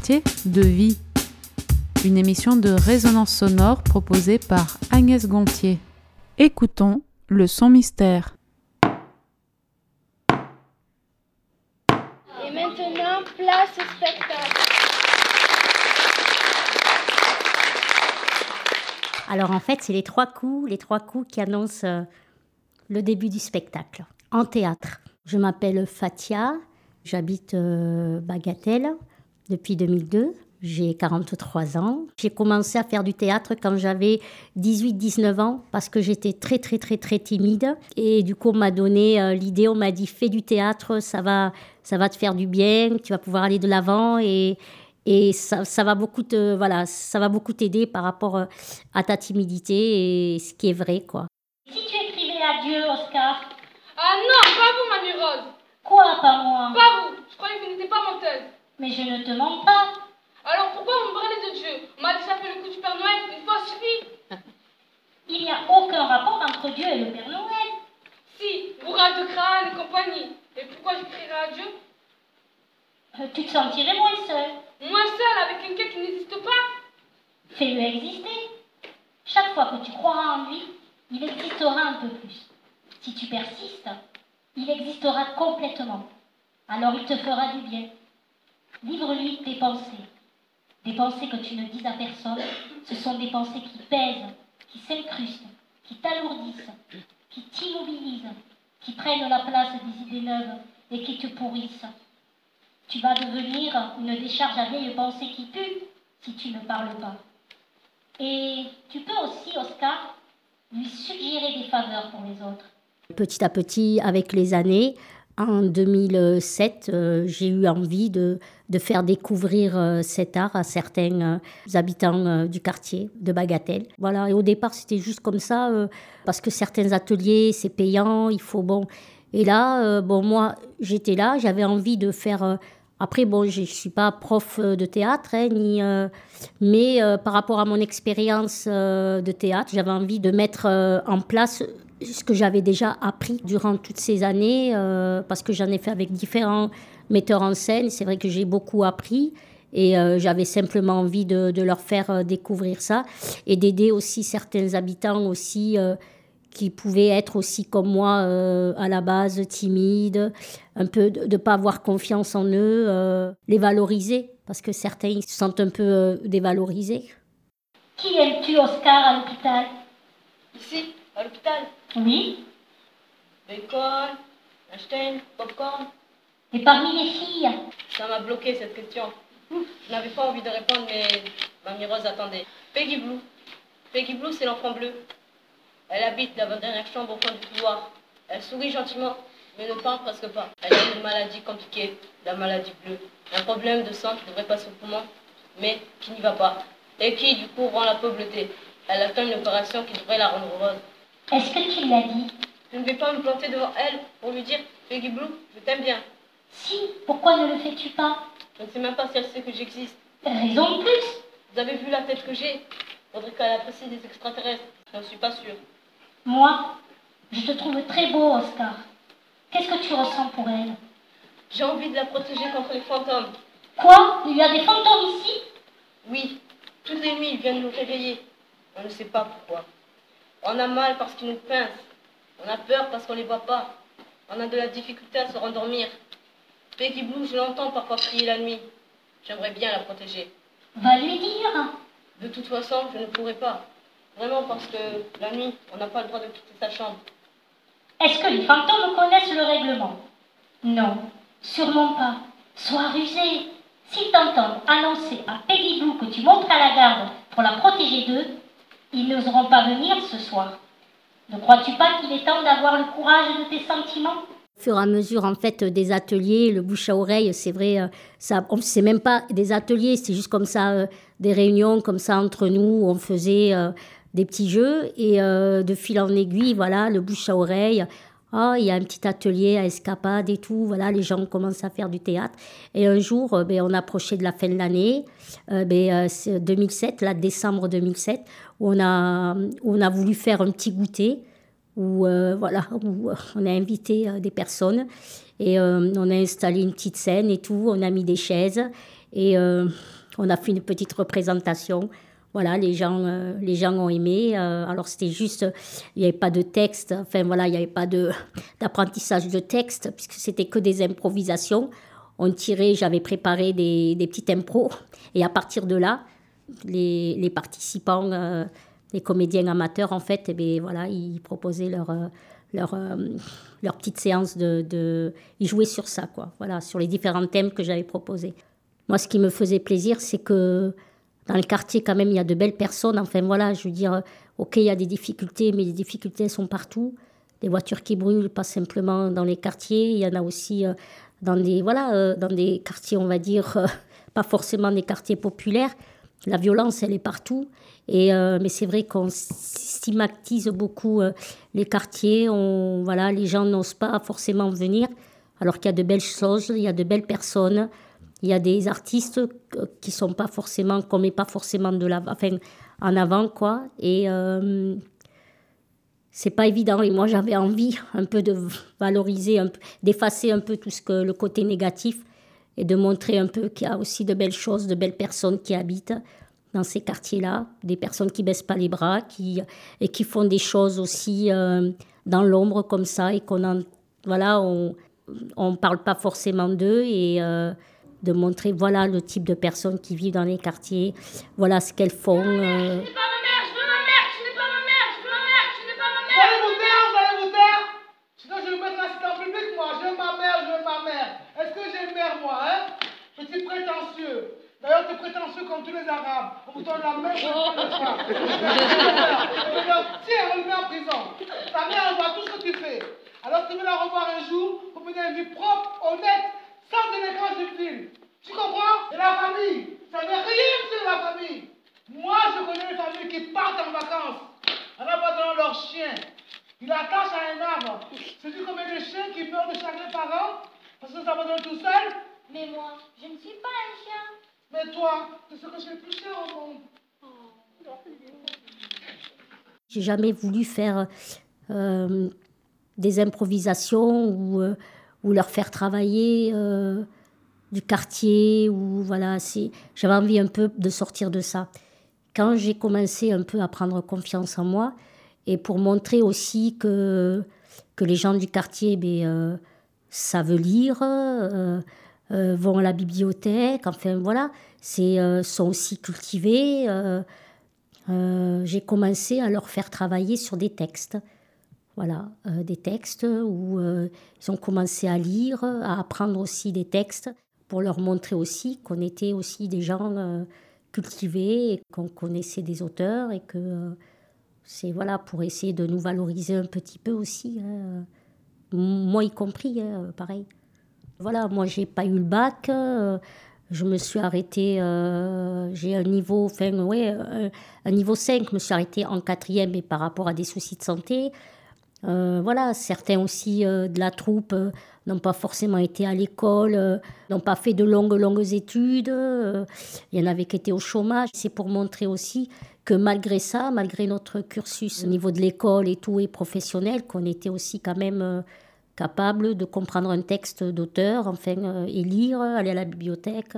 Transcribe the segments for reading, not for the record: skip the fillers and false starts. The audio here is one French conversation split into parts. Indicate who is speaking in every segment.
Speaker 1: métier, de vie. Une émission de résonance sonore proposée par Agnès Gontier. Écoutons le son mystère.
Speaker 2: Et maintenant, place au spectacle.
Speaker 3: Alors en fait, c'est les trois coups qui annoncent le début du spectacle, en théâtre. Je m'appelle Fatia, j'habite Bagatelle depuis 2002. J'ai 43 ans. J'ai commencé à faire du théâtre quand j'avais 18-19 ans parce que j'étais très timide. Et du coup, on m'a donné l'idée, on m'a dit « fais du théâtre, ça va te faire du bien, tu vas pouvoir aller de l'avant et ça va beaucoup t'aider par rapport à ta timidité et ce qui est vrai, quoi. »
Speaker 2: Si tu écrivais adieu, Oscar.
Speaker 4: Ah non, pas vous, Mamie Rose.
Speaker 2: Quoi, pas moi?
Speaker 4: Pas vous, je croyais que vous n'étiez pas menteuse.
Speaker 2: Mais je ne te mens pas.
Speaker 4: Alors pourquoi vous me parlez de Dieu? On m'a déjà fait le coup du Père Noël, une fois suffit.
Speaker 2: Il n'y a aucun rapport entre Dieu et le Père Noël.
Speaker 4: Si, bourrage de crâne et compagnie. Et pourquoi je crierai à Dieu?
Speaker 2: Tu te sentirais moins seul.
Speaker 4: Moi seule, avec quelqu'un qui n'existe pas?
Speaker 2: Fais-le exister. Chaque fois que tu croiras en lui, il existera un peu plus. Si tu persistes, il existera complètement. Alors il te fera du bien. Livre-lui tes pensées. Des pensées que tu ne dis à personne, ce sont des pensées qui pèsent, qui s'incrustent, qui t'alourdissent, qui t'immobilisent, qui prennent la place des idées neuves et qui te pourrissent. Tu vas devenir une décharge à vieilles pensées qui puent si tu ne parles pas. Et tu peux aussi, Oscar, lui suggérer des faveurs pour les autres.
Speaker 3: Petit à petit, avec les années, en 2007, j'ai eu envie de faire découvrir cet art à certains habitants du quartier de Bagatelle. Voilà, et au départ, c'était juste comme ça, parce que certains ateliers, c'est payant, il faut bon. Et là, moi, j'étais là, j'avais envie de faire. Après, je ne suis pas prof de théâtre, mais par rapport à mon expérience de théâtre, j'avais envie de mettre en place ce que j'avais déjà appris durant toutes ces années, parce que j'en ai fait avec différents metteurs en scène. C'est vrai que j'ai beaucoup appris et j'avais simplement envie de leur faire découvrir ça et d'aider aussi certains habitants aussi qui pouvaient être aussi comme moi à la base timides, un peu de ne pas avoir confiance en eux, les valoriser, parce que certains ils se sentent un peu dévalorisés.
Speaker 2: Qui aimes-tu, Oscar, à l'hôpital?
Speaker 4: Ici, à l'hôpital.
Speaker 2: Oui.
Speaker 4: Bacon, Einstein, popcorn.
Speaker 2: Et parmi les filles?
Speaker 4: Ça m'a bloqué cette question. Je n'avais pas envie de répondre, mais Mamie Rose attendait. Peggy Blue. Peggy Blue, c'est l'enfant bleu. Elle habite dans la dernière chambre au fond du couloir. Elle sourit gentiment, mais ne parle presque pas. Elle a une maladie compliquée, la maladie bleue. Un problème de sang qui devrait passer au poumon, mais qui n'y va pas. Et qui, du coup, rend la peau bleutée. Elle attend une opération qui devrait la rendre rose.
Speaker 2: Est-ce que tu l'as dit?
Speaker 4: Je ne vais pas me planter devant elle pour lui dire « Peggy Blue, je t'aime bien ».
Speaker 2: Si, pourquoi ne le fais-tu pas?
Speaker 4: Je ne sais même pas si elle sait que j'existe.
Speaker 2: Raison de plus.
Speaker 4: Vous avez vu la tête que j'ai? Faudrait qu'elle apprécie des extraterrestres. Je n'en suis pas sûre.
Speaker 2: Moi, je te trouve très beau, Oscar. Qu'est-ce que tu ressens pour elle?
Speaker 4: J'ai envie de la protéger contre les fantômes.
Speaker 2: Quoi? Il y a des fantômes ici?
Speaker 4: Oui, toutes les nuits, ils viennent nous réveiller. On ne sait pas pourquoi. On a mal parce qu'ils nous pincent. On a peur parce qu'on ne les voit pas. On a de la difficulté à se rendormir. Peggy Blue, je l'entends parfois crier la nuit. J'aimerais bien la protéger.
Speaker 2: Va lui dire.
Speaker 4: De toute façon, je ne pourrai pas. Vraiment parce que la nuit, on n'a pas le droit de quitter sa chambre.
Speaker 2: Est-ce que les fantômes connaissent le règlement? Non, sûrement pas. Sois rusé. S'ils t'entendent annoncer à Peggy Blue que tu montes à la garde pour la protéger d'eux, ils n'oseront pas venir ce soir. Ne crois-tu pas qu'il est temps d'avoir le courage de tes sentiments?
Speaker 3: Au fur et à mesure, en fait, des ateliers, le bouche à oreille, c'est vrai, c'est même pas des ateliers, c'est juste comme ça, des réunions comme ça entre nous, où on faisait des petits jeux et de fil en aiguille, voilà, le bouche à oreille. Ah, il y a un petit atelier à Escapade et tout, voilà, les gens commencent à faire du théâtre. Et un jour, on approchait de la fin de l'année, c'est 2007, là, décembre 2007, où on a voulu faire un petit goûter, où on a invité des personnes et on a installé une petite scène et tout, on a mis des chaises Et on a fait une petite représentation. Voilà, les gens ont aimé. Alors, c'était juste, il n'y avait pas de texte. Enfin, voilà, il n'y avait pas d'apprentissage de texte, puisque c'était que des improvisations. J'avais préparé des petites impros. Et à partir de là, les participants, les comédiens amateurs, en fait, voilà, ils proposaient leur petite séance ils jouaient sur ça, quoi. Voilà, sur les différents thèmes que j'avais proposés. Moi, ce qui me faisait plaisir, c'est que dans le quartier, quand même, il y a de belles personnes. Enfin, voilà, je veux dire, OK, il y a des difficultés, mais les difficultés sont partout. Des voitures qui brûlent, pas simplement dans les quartiers. Il y en a aussi dans des quartiers, on va dire, pas forcément des quartiers populaires. La violence, elle est partout. Mais c'est vrai qu'on stigmatise beaucoup les quartiers. Les gens n'osent pas forcément venir, alors qu'il y a de belles choses, il y a de belles personnes. Il y a des artistes qui sont pas forcément, qu'on met pas forcément en avant, quoi. Et c'est pas évident. Et moi, j'avais envie un peu de valoriser, d'effacer un peu le côté négatif et de montrer un peu qu'il y a aussi de belles choses, de belles personnes qui habitent dans ces quartiers-là, des personnes qui baissent pas les bras, et qui font des choses aussi dans l'ombre comme ça, et on parle pas forcément d'eux, et de montrer, voilà, le type de personnes qui vivent dans les quartiers, voilà ce qu'elles font.
Speaker 5: Je n'ai pas ma mère, je veux ma mère, je n'ai pas ma mère, je veux ma mère, je n'ai pas ma mère. Vous allez vous taire. Sinon je vais me mettre assis en public, moi. Je veux ma mère. Est-ce que j'ai une mère, moi, hein? Petit prétentieux. D'ailleurs, tu es prétentieux comme tous les Arabes. On vous donne la main, je ne sais pas. Tiens, on le met en prison. Ta mère, elle voit tout ce que tu fais. Alors tu veux la revoir un jour pour mener une vie propre, honnête, sans élégance subtile. Tu comprends? Et la famille, ça veut rien dire la famille. Moi, je connais les familles qui partent en vacances en abandonnant leurs chiens. Ils l'attachent à un arbre. Sais-tu combien de chiens qui meurent de chaque parent parce qu'ils s'abandonnent tout seuls?
Speaker 2: Mais moi, je ne suis pas un chien.
Speaker 5: Mais toi, c'est ce que j'ai le plus cher au monde.
Speaker 3: J'ai jamais voulu faire des improvisations ou leur faire travailler du quartier. J'avais envie un peu de sortir de ça. Quand j'ai commencé un peu à prendre confiance en moi, et pour montrer aussi que les gens du quartier savent lire, vont à la bibliothèque, enfin voilà, sont aussi cultivés. J'ai commencé à leur faire travailler sur des textes. Voilà, des textes où ils ont commencé à lire, à apprendre aussi des textes, pour leur montrer aussi qu'on était aussi des gens cultivés, et qu'on connaissait des auteurs, et que c'est pour essayer de nous valoriser un petit peu aussi, hein. Moi y compris, pareil. Voilà, moi j'ai pas eu le bac, je me suis arrêtée, j'ai un niveau 5, je me suis arrêtée en 4e, et par rapport à des soucis de santé. Certains aussi de la troupe n'ont pas forcément été à l'école, n'ont pas fait de longues études. Il y en avait qui étaient au chômage. C'est pour montrer aussi que malgré ça, malgré notre cursus au niveau de l'école et tout, et professionnel, qu'on était aussi quand même capable de comprendre un texte d'auteur, et lire, aller à la bibliothèque.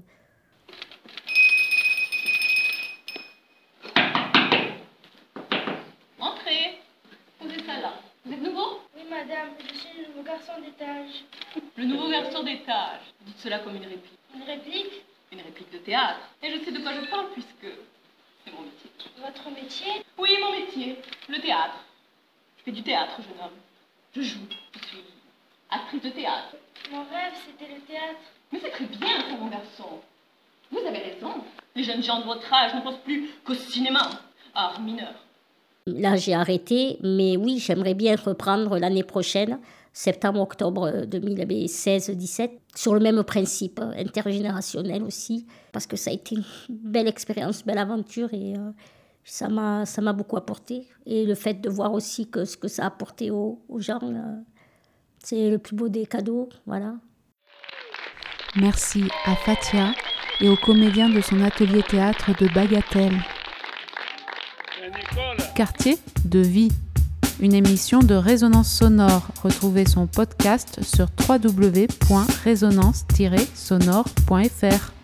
Speaker 4: Entrez. Posez ça là. Vous êtes nouveau?
Speaker 6: Oui, madame, je suis le nouveau garçon d'étage.
Speaker 4: Le nouveau garçon d'étage. Dites cela comme une réplique.
Speaker 6: Une réplique?
Speaker 4: Une réplique de théâtre. Et je sais de quoi je parle puisque c'est mon métier.
Speaker 6: Votre métier?
Speaker 4: Oui, mon métier. Le théâtre. Je fais du théâtre, jeune homme. Je joue. Je suis actrice de théâtre.
Speaker 6: Mon rêve, c'était le théâtre.
Speaker 4: Mais c'est très bien, ça, mon garçon. Vous avez raison. Les jeunes gens de votre âge ne pensent plus qu'au cinéma. Art mineur.
Speaker 3: Là, j'ai arrêté, mais oui, j'aimerais bien reprendre l'année prochaine, septembre-octobre 2016-17, sur le même principe, intergénérationnel aussi, parce que ça a été une belle expérience, belle aventure, et ça m'a beaucoup apporté. Et le fait de voir aussi que ce que ça a apporté aux gens, c'est le plus beau des cadeaux, voilà.
Speaker 1: Merci à Fatia et aux comédiens de son atelier théâtre de Bagatelle. Quartier de vie, une émission de Résonance Sonore. Retrouvez son podcast sur www.résonance-sonore.fr.